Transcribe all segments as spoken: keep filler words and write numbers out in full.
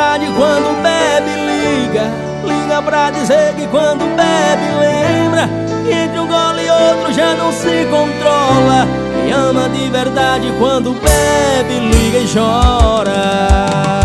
verdade quando bebe liga. Liga pra dizer que quando bebe lembra que entre um gole e outro já não se controla. Quem ama de verdade quando bebe liga e chora.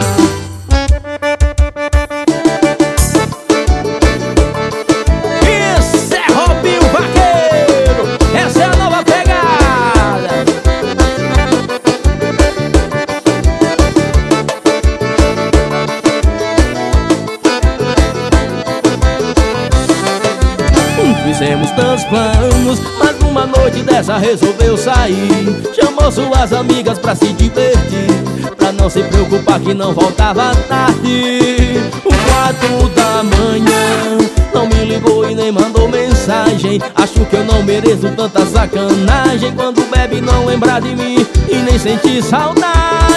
Fizemos tantos planos, mas numa noite dessa resolveu sair. Chamou suas amigas pra se divertir, pra não se preocupar que não voltava tarde. Quatro da manhã, não me ligou e nem mandou mensagem. Acho que eu não mereço tanta sacanagem. Quando bebe não lembra de mim e nem sentir saudades.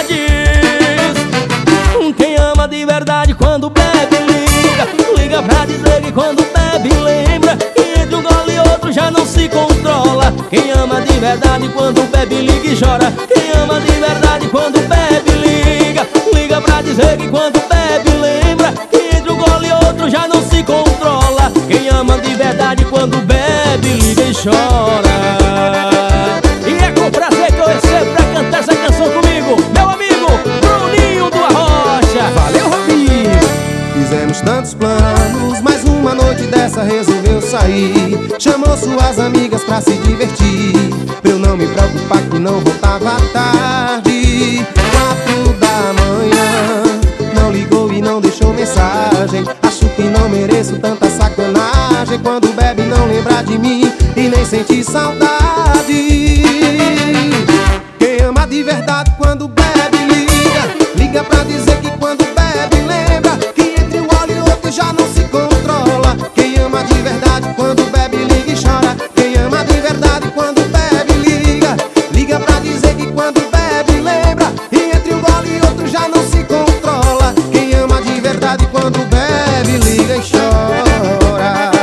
Quem ama de verdade quando bebe liga. Liga pra dizer que quando bebe lembra que entre um gole e outro já não se controla. Quem ama de verdade quando bebe liga e chora. Quem ama de verdade quando bebe liga. Liga pra dizer que quando bebe lembra que entre um gole e outro já não se controla. Quem ama de verdade quando bebe liga e chora. E é com prazer que eu recebo pra cantar essa canção comigo, meu amigo Bruninho do Arrocha. Valeu, Robinho! Fizemos tantos planos, mas uma noite dessa resolveu sair. Chamou suas amigas pra se divertir, pra eu não me preocupar que não voltava tarde. Quatro da manhã, não ligou e não deixou mensagem. Acho que não mereço tanta sacanagem. Quando bebe não lembra de mim e nem sentir saudade. Quem ama de verdade quando bebe liga. Liga pra dizer que quando bebe lembra que entre um gole e outro já não se controla. Quem ama de verdade quando bebe liga e chora. Quem ama de verdade quando bebe liga. Liga pra dizer que quando bebe lembra e entre um gole e outro já não se controla. Quem ama de verdade quando bebe liga e chora.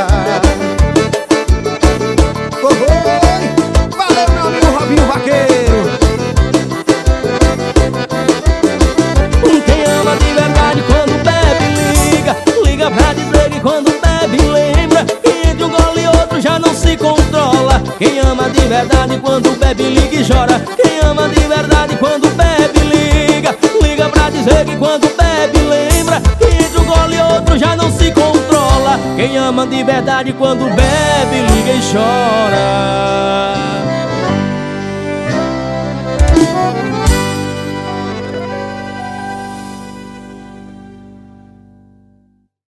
Oh, oh, valeu, meu amigo Robinho Vaqueiro. Quem ama de verdade quando bebe liga. Liga pra dizer que quando bebe lembra que entre um gole e outro já não se controla. Quem ama de verdade quando bebe liga e chora. Quem ama de verdade quando bebe liga. Liga pra dizer que quando bebe lembra que entre um gole e outro já não se controla. Quem ama de verdade quando bebe liga e chora.